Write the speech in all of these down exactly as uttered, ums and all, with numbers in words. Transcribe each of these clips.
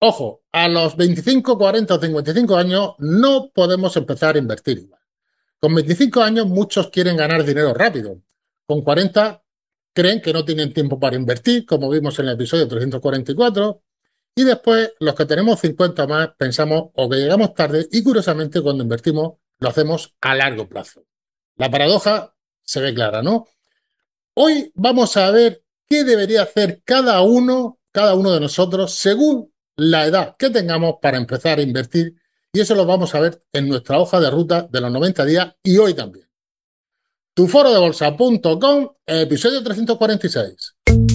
Ojo, a los veinticinco, cuarenta o cincuenta y cinco años no podemos empezar a invertir igual. Con veinticinco años muchos quieren ganar dinero rápido. Con cuarenta creen que no tienen tiempo para invertir, como vimos en el episodio trescientos cuarenta y cuatro. Y después, los que tenemos cincuenta más, pensamos o que llegamos tarde y curiosamente cuando invertimos lo hacemos a largo plazo. La paradoja se ve clara, ¿no? Hoy vamos a ver qué debería hacer cada uno, cada uno de nosotros según la edad que tengamos para empezar a invertir y eso lo vamos a ver en nuestra hoja de ruta de los noventa días y hoy también. tu foro de bolsa punto com, episodio trescientos cuarenta y seis.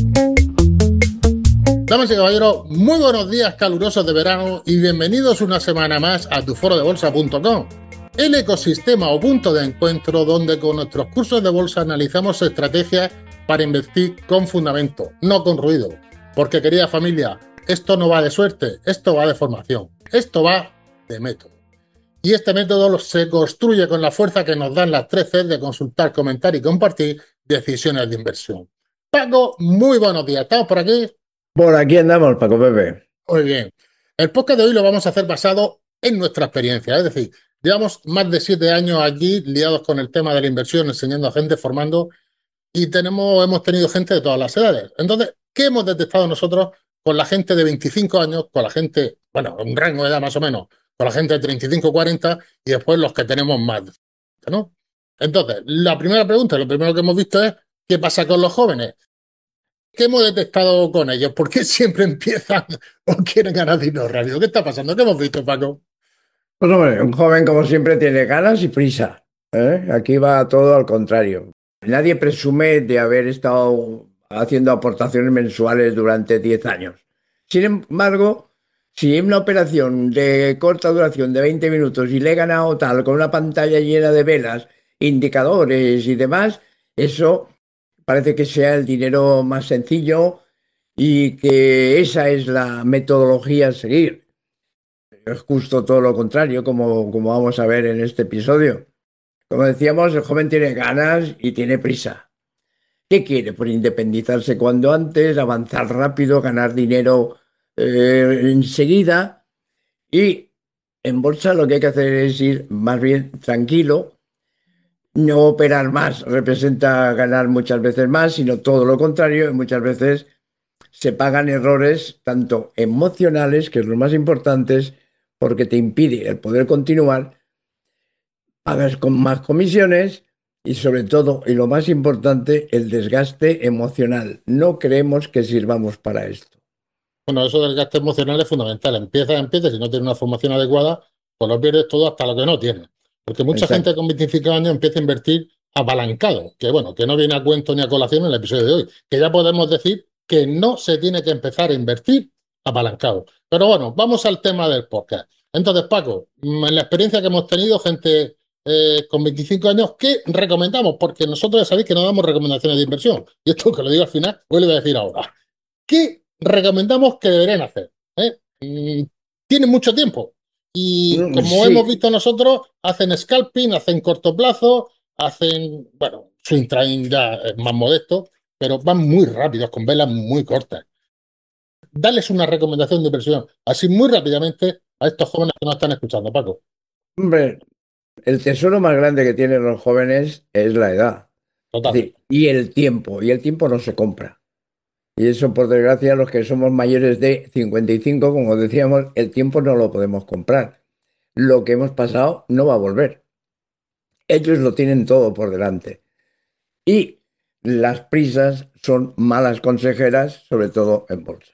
Damas y caballeros, muy buenos días calurosos de verano y bienvenidos una semana más a tu foro de bolsa punto com, el ecosistema o punto de encuentro donde con nuestros cursos de bolsa analizamos estrategias para invertir con fundamento, no con ruido. Porque, querida familia, esto no va de suerte, esto va de formación, esto va de método. Y este método se construye con la fuerza que nos dan las tres Cs de consultar, comentar y compartir decisiones de inversión. Paco, muy buenos días, ¿estamos por aquí? Por aquí andamos, Paco Pepe. Muy bien. El podcast de hoy lo vamos a hacer basado en nuestra experiencia, es decir, llevamos más de siete años aquí liados con el tema de la inversión, enseñando a gente, formando, y tenemos, hemos tenido gente de todas las edades. Entonces, ¿qué hemos detectado nosotros con la gente de veinticinco años, con la gente, bueno, un rango de edad más o menos, con la gente de treinta y cinco, cuarenta y después los que tenemos más, ¿no? Entonces, la primera pregunta, lo primero que hemos visto es, ¿qué pasa con los jóvenes? ¿Qué hemos detectado con ellos? ¿Por qué siempre empiezan o quieren ganar dinero rápido? ¿Qué está pasando? ¿Qué hemos visto, Paco? Pues hombre, un joven como siempre tiene ganas y prisa, ¿eh? Aquí va todo al contrario. Nadie presume de haber estado haciendo aportaciones mensuales durante diez años. Sin embargo, si en una operación de corta duración de veinte minutos y le he ganado tal con una pantalla llena de velas, indicadores y demás, eso parece que sea el dinero más sencillo y que esa es la metodología a seguir. Es justo todo lo contrario, como, como vamos a ver en este episodio. Como decíamos, el joven tiene ganas y tiene prisa. ¿Qué quiere? Por independizarse cuando antes, avanzar rápido, ganar dinero eh, enseguida. Y en bolsa lo que hay que hacer es ir más bien tranquilo. No operar más representa ganar muchas veces más, sino todo lo contrario. Y muchas veces se pagan errores tanto emocionales, que es lo más importante, porque te impide el poder continuar, pagas con más comisiones y sobre todo, y lo más importante, el desgaste emocional. No creemos que sirvamos para esto. Bueno, eso del gasto emocional es fundamental. Empieza, empieza, si no tienes una formación adecuada, pues lo pierdes todo hasta lo que no tienes. Porque mucha gente Exacto. con veinticinco años empieza a invertir apalancado, que bueno, que no viene a cuento ni a colación en el episodio de hoy, que ya podemos decir que no se tiene que empezar a invertir apalancado. Pero bueno, vamos al tema del podcast. Entonces, Paco, mm, en la experiencia que hemos tenido, gente eh, con veinticinco años, ¿qué recomendamos? Porque nosotros ya sabéis que no damos recomendaciones de inversión. Y esto que lo digo al final, pues lo voy a decir ahora. ¿Qué recomendamos que deberían hacer? ¿Eh? Mm, Tienen mucho tiempo y Mm, como hemos Sí, visto nosotros, hacen scalping, hacen corto plazo, hacen, bueno, swing trading ya es más modesto, pero van muy rápidos, con velas muy cortas. Dales una recomendación de inversión, así muy rápidamente a estos jóvenes que nos están escuchando, Paco. hombre, el tesoro más grande que tienen los jóvenes es la edad. Es decir, Totalmente. y el tiempo. Y el tiempo no se compra. Y eso, por desgracia, los que somos mayores de cincuenta y cinco, como decíamos, el tiempo no lo podemos comprar. Lo que hemos pasado no va a volver. Ellos lo tienen todo por delante. Y las prisas son malas consejeras, sobre todo en bolsa.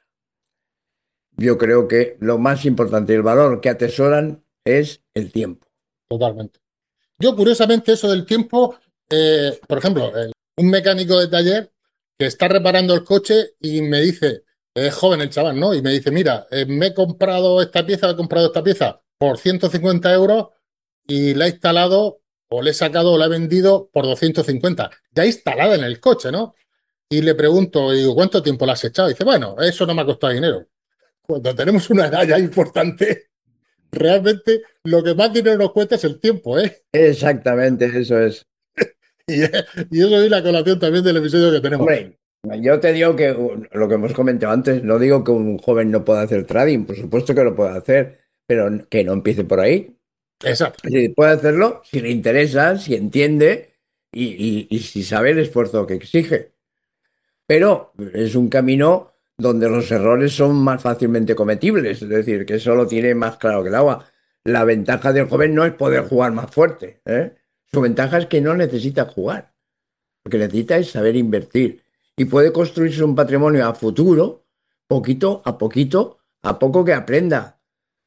Yo creo que lo más importante y el valor que atesoran es el tiempo. Totalmente. Yo, curiosamente, eso del tiempo, eh, por ejemplo, el- un mecánico de taller que está reparando el coche y me dice, es joven el chaval, ¿no? Y me dice, mira, eh, me he comprado esta pieza, he comprado esta pieza por ciento cincuenta euros y la he instalado o le he sacado o la he vendido por doscientos cincuenta. Ya instalada en el coche, ¿no? Y le pregunto, y digo, ¿cuánto tiempo la has echado? Y dice, bueno, eso no me ha costado dinero. Cuando tenemos una edad ya importante, realmente lo que más dinero nos cuesta es el tiempo, ¿eh? Exactamente, eso es. Y, y eso es la colación también del episodio que tenemos. Hombre, Yo te digo que uh, lo que hemos comentado antes, no digo que un joven no pueda hacer trading, por supuesto que lo puede hacer, pero que no empiece por ahí. Exacto. Es decir, puede hacerlo si le interesa, si entiende y, y- y si sabe el esfuerzo que exige. Pero es un camino donde los errores son más fácilmente cometibles, es decir, que eso lo tiene más claro que el agua. La ventaja del joven no es poder jugar más fuerte, ¿eh? Su ventaja es que no necesita jugar. Lo que necesita es saber invertir y puede construirse un patrimonio a futuro, poquito a poquito, a poco que aprenda.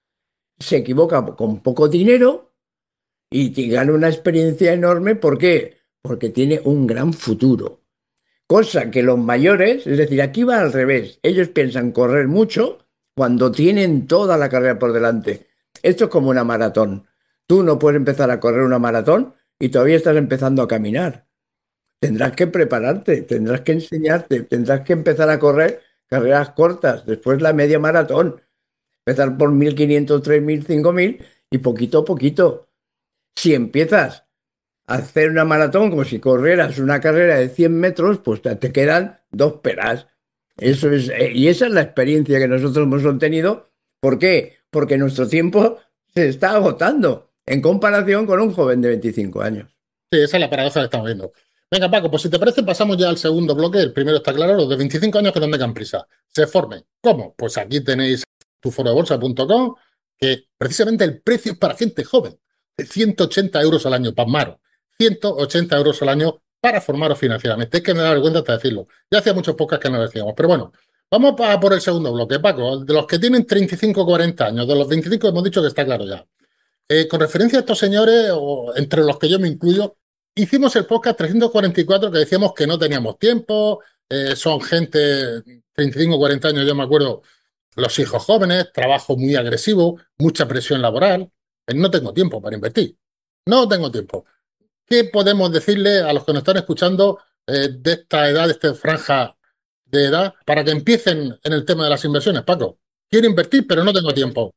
Se equivoca con poco dinero y te gana una experiencia enorme. ¿Por qué? Porque tiene un gran futuro. Cosa que los mayores, es decir, aquí va al revés. Ellos piensan correr mucho cuando tienen toda la carrera por delante. Esto es como una maratón. Tú no puedes empezar a correr una maratón y todavía estás empezando a caminar. Tendrás que prepararte, tendrás que enseñarte, tendrás que empezar a correr carreras cortas, después la media maratón, empezar por mil quinientos, tres mil, cinco mil y poquito a poquito. Si empiezas a hacer una maratón como si corrieras una carrera de cien metros, pues te te quedan dos peras. Eso es, eh, y esa es la experiencia que nosotros hemos obtenido. ¿Por qué? Porque nuestro tiempo se está agotando en comparación con un joven de veinticinco años. Sí, esa es la paradoja que estamos viendo. Venga, Paco, pues si te parece, pasamos ya al segundo bloque. El primero está claro, los de veinticinco años que no tengan prisa. Se formen. ¿Cómo? Pues aquí tenéis tu foro de bolsa punto com, que precisamente el precio es para gente joven, de ciento ochenta euros al año, Pasmaro. ciento ochenta euros al año para formaros financieramente. Es que me da vergüenza hasta decirlo. Ya hacía muchos podcasts que no lo decíamos. Pero bueno, vamos a por el segundo bloque, Paco. De los que tienen treinta y cinco o cuarenta años, de los veinticinco hemos dicho que está claro ya. Eh, con referencia a estos señores, o entre los que yo me incluyo, hicimos el podcast trescientos cuarenta y cuatro que decíamos que no teníamos tiempo, eh, son gente treinta y cinco o cuarenta años, yo me acuerdo, los hijos jóvenes, trabajo muy agresivo, mucha presión laboral, eh, no tengo tiempo para invertir, no tengo tiempo. ¿Qué podemos decirle a los que nos están escuchando eh, de esta edad, de esta franja de edad, para que empiecen en el tema de las inversiones, Paco? Quiero invertir, pero no tengo tiempo.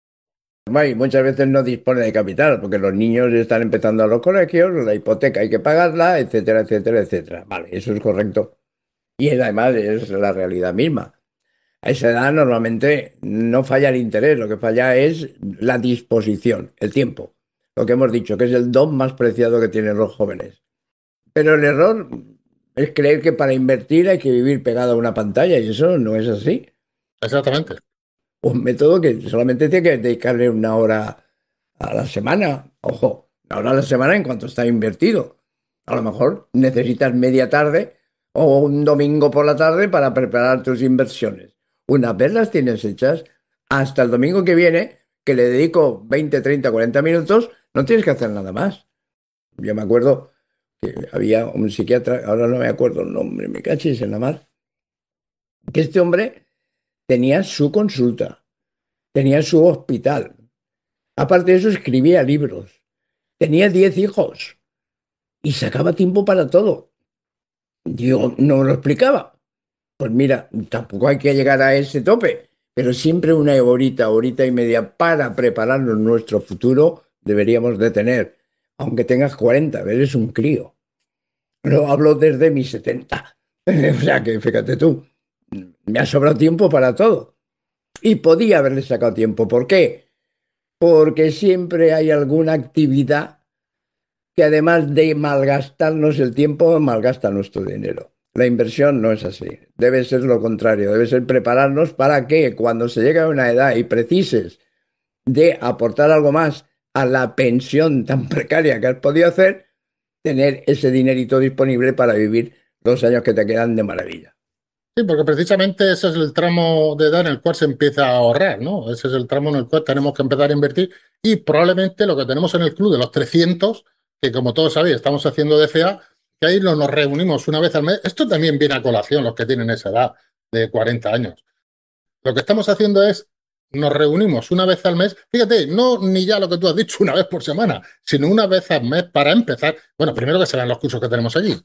Y muchas veces no dispone de capital porque los niños están empezando a los colegios, la hipoteca hay que pagarla, etcétera, etcétera, etcétera. Vale, eso es correcto. Y es, además es la realidad misma. A esa edad normalmente no falla el interés, lo que falla es la disposición, el tiempo. Lo que hemos dicho, que es el don más preciado que tienen los jóvenes. Pero el error es creer que para invertir hay que vivir pegado a una pantalla y eso no es así. Exactamente. Un método que solamente tiene que dedicarle una hora a la semana. Ojo, una hora a la semana en cuanto está invertido. A lo mejor necesitas media tarde o un domingo por la tarde para preparar tus inversiones. Una vez las tienes hechas, hasta el domingo que viene, que le dedico veinte, treinta, cuarenta minutos, no tienes que hacer nada más. Yo me acuerdo que había un psiquiatra, ahora no me acuerdo el nombre, me cachis en la mar, que este hombre tenía su consulta, tenía su hospital. Aparte de eso, escribía libros. Tenía diez hijos y sacaba tiempo para todo. Yo no me lo explicaba. Pues mira, tampoco hay que llegar a ese tope, pero siempre una horita, horita y media para prepararnos nuestro futuro deberíamos de tener. Aunque tengas cuarenta, eres un crío. Lo hablo desde mis setenta. O sea que fíjate tú, me ha sobrado tiempo para todo. Y podía haberle sacado tiempo. ¿Por qué? Porque siempre hay alguna actividad que además de malgastarnos el tiempo, malgasta nuestro dinero. La inversión no es así. Debe ser lo contrario. Debe ser prepararnos para que cuando se llegue a una edad y precises de aportar algo más a la pensión tan precaria que has podido hacer, tener ese dinerito disponible para vivir los años que te quedan de maravilla. Sí, porque precisamente ese es el tramo de edad en el cual se empieza a ahorrar, ¿no? Ese es el tramo en el cual tenemos que empezar a invertir y probablemente lo que tenemos en el club de los trescientos, que como todos sabéis estamos haciendo D C A, que ahí nos reunimos una vez al mes. Esto también viene a colación los que tienen esa edad de cuarenta años. Lo que estamos haciendo es, nos reunimos una vez al mes, fíjate, no ni ya lo que tú has dicho, una vez por semana, sino una vez al mes para empezar. Bueno, primero que se vean los cursos que tenemos allí.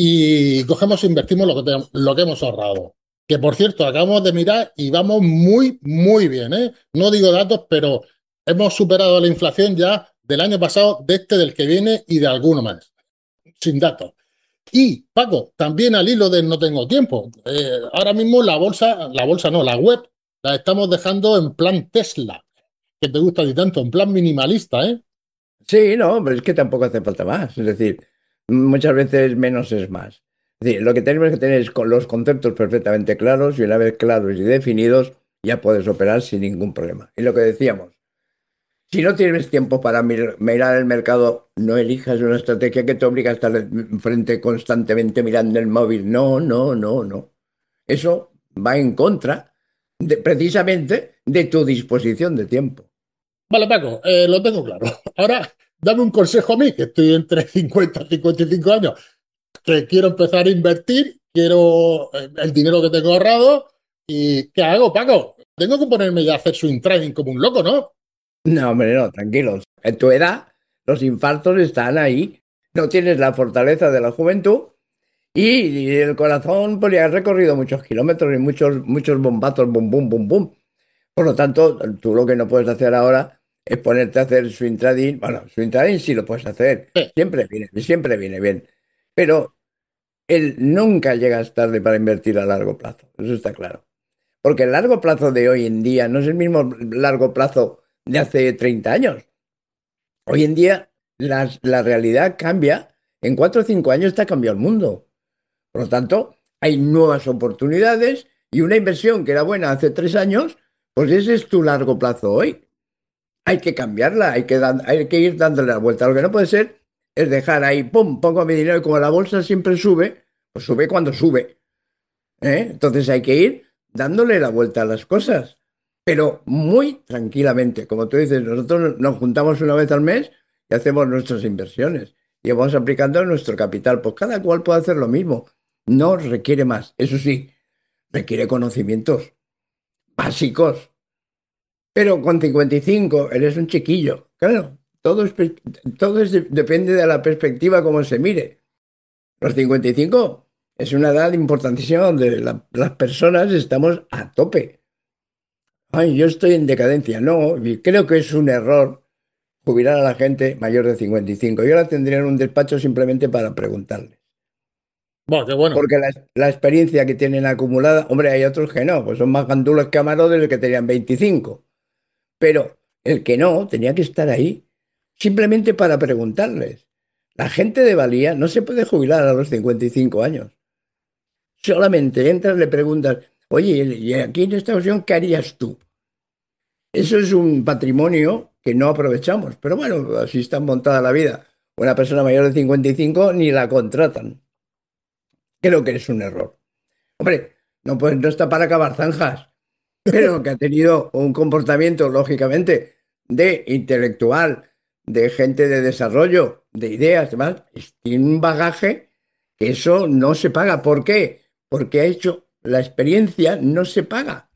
Y cogemos e invertimos lo que, te- lo que hemos ahorrado. Que por cierto, acabamos de mirar y vamos muy, muy bien, ¿eh? No digo datos, pero hemos superado la inflación ya del año pasado, de este, del que viene y de alguno más. Sin datos. Y, Paco, también al hilo de no tengo tiempo. Eh, ahora mismo la bolsa, la bolsa no, la web, la estamos dejando en plan Tesla, que te gusta a ti tanto, en plan minimalista, ¿eh? Sí, no, pero es que tampoco hace falta más. Es decir, muchas veces menos es más. Es decir, lo que tenemos que tener es con los conceptos perfectamente claros y una vez claros y definidos, ya puedes operar sin ningún problema. Y lo que decíamos, si no tienes tiempo para mir- mirar el mercado, no elijas una estrategia que te obliga a estar enfrente constantemente mirando el móvil. No, no, no, no. Eso va en contra de- precisamente de tu disposición de tiempo. Vale, Paco, eh, lo tengo claro. Ahora, dame un consejo a mí, que estoy entre cincuenta y cincuenta y cinco años, que quiero empezar a invertir, quiero eh, el dinero que tengo ahorrado, ¿y qué hago, Paco? Tengo que ponerme ya a hacer swing trading como un loco, ¿no? No, hombre, no, tranquilos. En tu edad, los infartos están ahí. No tienes la fortaleza de la juventud y el corazón, pues ya has recorrido muchos kilómetros y muchos, muchos bombazos, bum, bum, bum, bum. Por lo tanto, tú lo que no puedes hacer ahora es ponerte a hacer swing trading. Bueno, swing trading sí lo puedes hacer. Sí. Siempre viene, siempre viene bien. Pero él nunca llegas tarde para invertir a largo plazo. Eso está claro. Porque el largo plazo de hoy en día no es el mismo largo plazo de hace treinta años. Hoy en día las- la realidad cambia. En cuatro o cinco años está cambiado el mundo. Por lo tanto, hay nuevas oportunidades y una inversión que era buena hace tres años, pues ese es tu largo plazo hoy. Hay que cambiarla, hay que, dan- hay que ir dándole la vuelta. Lo que no puede ser es dejar ahí, pum, pongo mi dinero y como la bolsa siempre sube, pues sube cuando sube. ¿Eh? Entonces hay que ir dándole la vuelta a las cosas, pero muy tranquilamente. Como tú dices, nosotros nos juntamos una vez al mes y hacemos nuestras inversiones y vamos aplicando nuestro capital. Pues cada cual puede hacer lo mismo. No requiere más. Eso sí, requiere conocimientos básicos. Pero con cincuenta y cinco eres un chiquillo. Claro, todo, es, pe- todo es de- depende de la perspectiva como se mire. Los cincuenta y cinco es una edad importantísima donde la- las personas estamos a tope. Ay, yo estoy en decadencia. No, y creo que es un error jubilar a la gente mayor de cincuenta y cinco. Yo la tendría en un despacho simplemente para preguntarles. Bueno, qué bueno. Porque la, la experiencia que tienen acumulada, hombre, hay otros que no, pues son más gandulos que Amaro del que tenían veinticinco. Pero el que no tenía que estar ahí simplemente para preguntarles. La gente de valía no se puede jubilar a los cincuenta y cinco años. Solamente entras, le preguntas, oye, y aquí en esta ocasión, ¿qué harías tú? Eso es un patrimonio que no aprovechamos. Pero bueno, así está montada la vida. Una persona mayor de cincuenta y cinco ni la contratan. Creo que es un error. Hombre, no, pues, no está para acabar zanjas, pero que ha tenido un comportamiento, lógicamente, de intelectual, de gente de desarrollo, de ideas, demás, es- tiene un bagaje que eso no se paga. ¿Por qué? Porque ha hecho la experiencia, no se paga.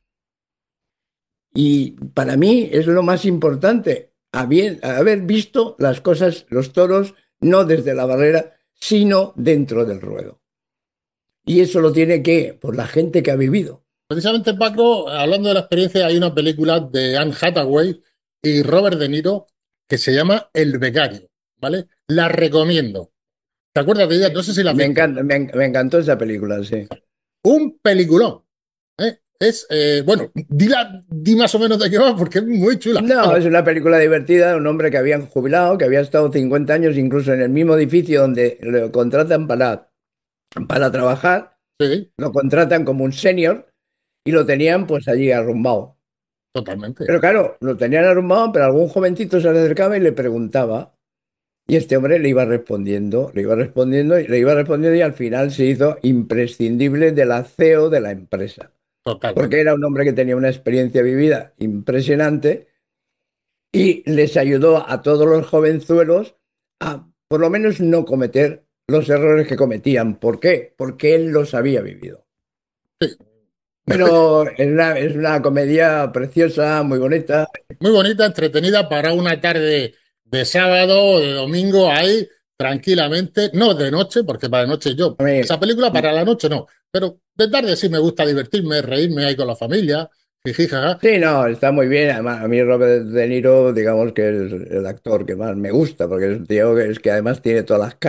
Y para mí es lo más importante, haber, haber visto las cosas, los toros, no desde la barrera, sino dentro del ruedo. Y eso lo tiene que, por la gente que ha vivido. Precisamente, Paco, hablando de la experiencia, hay una película de Anne Hathaway y Robert De Niro que se llama El Becario, ¿vale? La recomiendo. ¿Te acuerdas de ella? No sé si la has Me visto. encanta, me, en- me encantó esa película, sí. Un peliculón. ¿Eh? Es, eh, bueno, di, la- di más o menos de qué va porque es muy chula. No, Bueno, es una película divertida de un hombre que había jubilado, que había estado cincuenta años incluso en el mismo edificio donde lo contratan para, para trabajar, sí, lo contratan como un senior y lo tenían pues allí arrumbado. totalmente. Pero claro, lo tenían arrumbado, pero algún jovencito se le acercaba y le preguntaba. Y este hombre le iba respondiendo, le iba respondiendo, y le iba respondiendo y al final se hizo imprescindible de la C E O de la empresa. Porque Totalmente. era un hombre que tenía una experiencia vivida impresionante y les ayudó a todos los jovenzuelos a por lo menos no cometer los errores que cometían. ¿Por qué? Porque él los había vivido. Sí. Pero es una, es una comedia preciosa, muy bonita. Muy bonita, entretenida para una tarde de sábado o de domingo ahí, tranquilamente. No de noche, porque para de noche yo. A mí, Esa película para la noche no. Pero de tarde sí me gusta divertirme, reírme ahí con la familia. Jiji, jaja. sí, no, está muy bien. Además, a mí Robert De Niro, digamos que es el actor que más me gusta, porque es un tío que, es que además tiene todas las caras.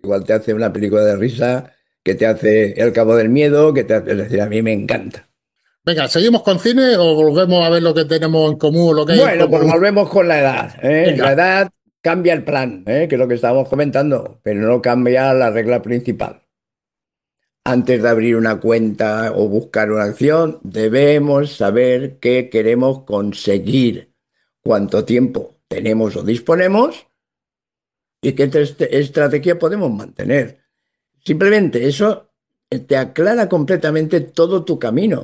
Igual te hace una película de risa, que te hace El Cabo del Miedo, que te hace... Es decir, a mí me encanta. Venga, ¿seguimos con cine o volvemos a ver lo que tenemos en común o lo que hay en Bueno, pues común? volvemos con la edad, ¿eh? La Venga, edad cambia el plan, ¿eh? Que es lo que estábamos comentando, pero no cambia la regla principal. Antes de abrir una cuenta o buscar una acción, debemos saber qué queremos conseguir, cuánto tiempo tenemos o disponemos y qué est- estrategia podemos mantener. Simplemente eso te aclara completamente todo tu camino.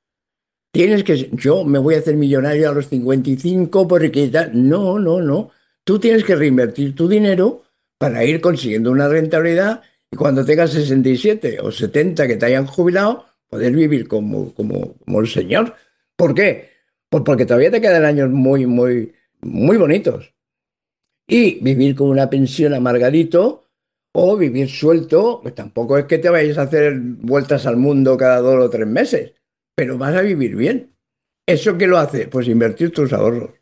Tienes que, yo me voy a hacer millonario a los cincuenta y cinco porque tal. No, no, no. Tú tienes que reinvertir tu dinero para ir consiguiendo una rentabilidad y cuando tengas sesenta y siete o setenta que te hayan jubilado, poder vivir como, como, como el señor. ¿Por qué? Pues porque todavía te quedan años muy, muy, muy bonitos. Y vivir con una pensión amargadito o vivir suelto, pues tampoco es que te vayas a hacer vueltas al mundo cada dos o tres meses, pero vas a vivir bien. ¿Eso qué lo hace? Pues invertir tus ahorros.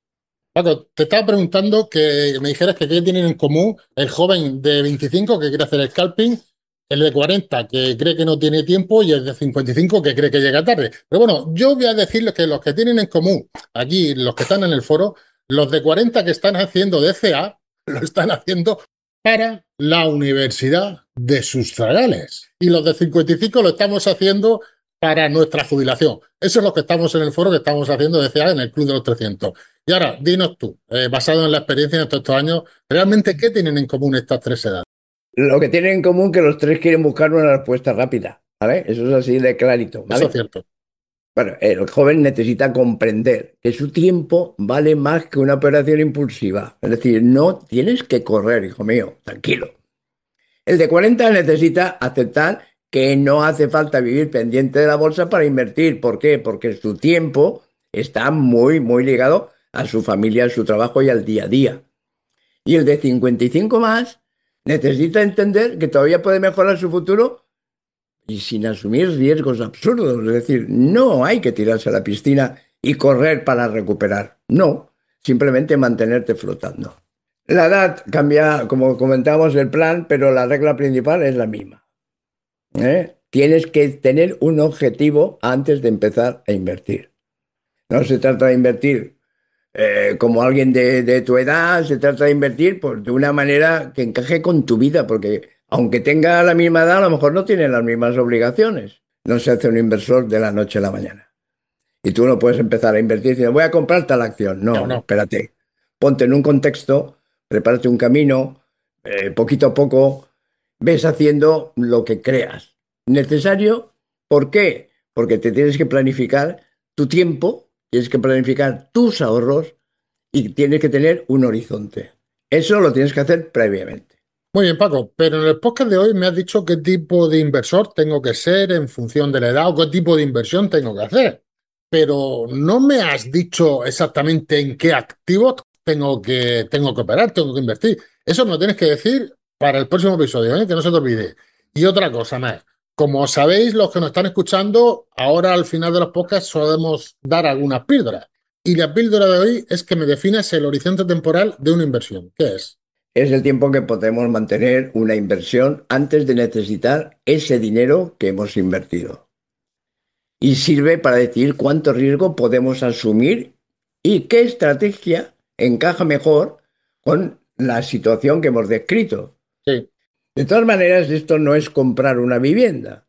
Paco, te estaba preguntando que me dijeras que qué tienen en común el joven de veinticinco que quiere hacer scalping, el de cuarenta que cree que no tiene tiempo y el de cincuenta y cinco que cree que llega tarde. Pero bueno, yo voy a decirles que los que tienen en común, aquí los que están en el foro, los de cuarenta que están haciendo D C A, lo están haciendo para la universidad de sus zagales. Y los de cincuenta y cinco lo estamos haciendo para nuestra jubilación. Eso es lo que estamos en el foro que estamos haciendo D C A en el Club de los trescientos. Y ahora, dinos tú, eh, basado en la experiencia de todos estos años, ¿realmente qué tienen en común estas tres edades? Lo que tienen en común que los tres quieren buscar una respuesta rápida, ¿vale? Eso es así de clarito, Eso es ¿vale? cierto. Bueno, el joven necesita comprender que su tiempo vale más que una operación impulsiva. Es decir, no tienes que correr, hijo mío, tranquilo. El de cuarenta necesita aceptar que no hace falta vivir pendiente de la bolsa para invertir. ¿Por qué? Porque su tiempo está muy, muy ligado a su familia, a su trabajo y al día a día. Y el de cincuenta y cinco más necesita entender que todavía puede mejorar su futuro y sin asumir riesgos absurdos. Es decir, no hay que tirarse a la piscina y correr para recuperar. No, simplemente mantenerte flotando. La edad cambia, como comentamos, el plan, pero la regla principal es la misma. ¿Eh? Tienes que tener un objetivo antes de empezar a invertir. No se trata de invertir eh, como alguien de, de tu edad, se trata de invertir pues, de una manera que encaje con tu vida, porque aunque tenga la misma edad, a lo mejor no tiene las mismas obligaciones. No se hace un inversor de la noche a la mañana. Y tú no puedes empezar a invertir diciendo, voy a comprar tal acción. No, No, no. espérate. Ponte en un contexto, prepárate un camino, eh, poquito a poco, ves haciendo lo que creas necesario. ¿Por qué? Porque te tienes que planificar tu tiempo, tienes que planificar tus ahorros y tienes que tener un horizonte. Eso lo tienes que hacer previamente. Muy bien, Paco, pero en el podcast de hoy me has dicho qué tipo de inversor tengo que ser en función de la edad o qué tipo de inversión tengo que hacer. Pero no me has dicho exactamente en qué activos tengo que, tengo que operar, tengo que invertir. Eso me lo tienes que decir para el próximo episodio, ¿eh? Que no se te olvide. Y otra cosa más. Como sabéis, los que nos están escuchando, ahora al final de los podcasts solemos dar algunas píldoras. Y la píldora de hoy es que me definas el horizonte temporal de una inversión. ¿Qué es? Es el tiempo que podemos mantener una inversión antes de necesitar ese dinero que hemos invertido. Y sirve para decidir cuánto riesgo podemos asumir y qué estrategia encaja mejor con la situación que hemos descrito. Sí. De todas maneras, esto no es comprar una vivienda.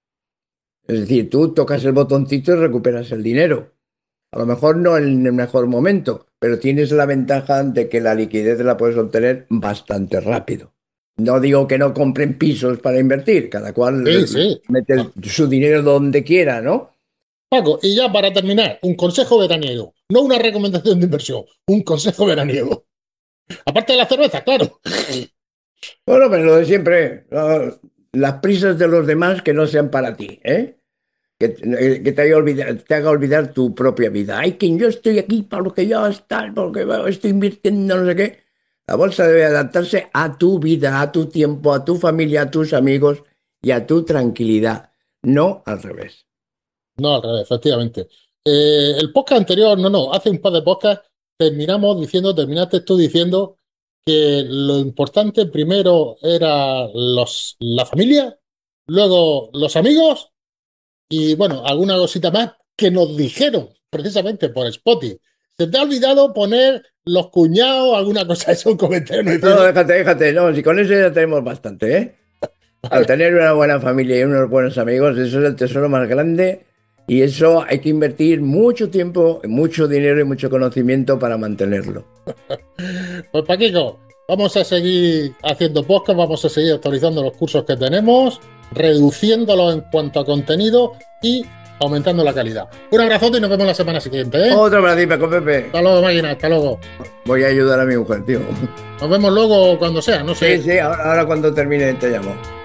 Es decir, tú tocas el botoncito y recuperas el dinero. A lo mejor no en el mejor momento, pero tienes la ventaja de que la liquidez la puedes obtener bastante rápido. No digo que no compren pisos para invertir, cada Sí, cual sí. mete el- su dinero donde quiera, ¿no? Paco, y ya para terminar, un consejo veraniego, no una recomendación de inversión, un consejo veraniego. Aparte de la cerveza, claro. Bueno, pero lo de siempre, lo- las prisas de los demás que no sean para ti, ¿eh? Que, eh, que te haga olvidar, te haga olvidar tu propia vida. Ay, que yo estoy aquí para lo que yo estoy, porque bueno, estoy invirtiendo no sé qué. La bolsa debe adaptarse a tu vida, a tu tiempo, a tu familia, a tus amigos y a tu tranquilidad, no al revés. No, al revés, efectivamente. Eh, el podcast anterior, no, no, hace un par de podcasts terminamos diciendo, terminaste tú diciendo que lo importante primero era los, la familia, luego los amigos y, bueno, alguna cosita más que nos dijeron precisamente por Spotify. ¿Se te ha olvidado poner los cuñados, alguna cosa de eso, un comentario? ¿No No, hicieron? déjate, déjate, no, si con eso ya tenemos bastante, ¿eh? Al Vale. tener una buena familia y unos buenos amigos, eso es el tesoro más grande y eso hay que invertir mucho tiempo, mucho dinero y mucho conocimiento para mantenerlo. Pues Paquico, vamos a seguir haciendo podcast, vamos a seguir actualizando los cursos que tenemos, reduciéndolos en cuanto a contenido y aumentando la calidad. Un abrazote y nos vemos la semana siguiente, ¿eh? Otro para ti, Paco Pepe. Hasta luego, máquina, hasta luego. Voy a ayudar a mi mujer, tío. Nos vemos luego cuando sea, no Sí, sé. sí, ahora, ahora cuando termine te llamo.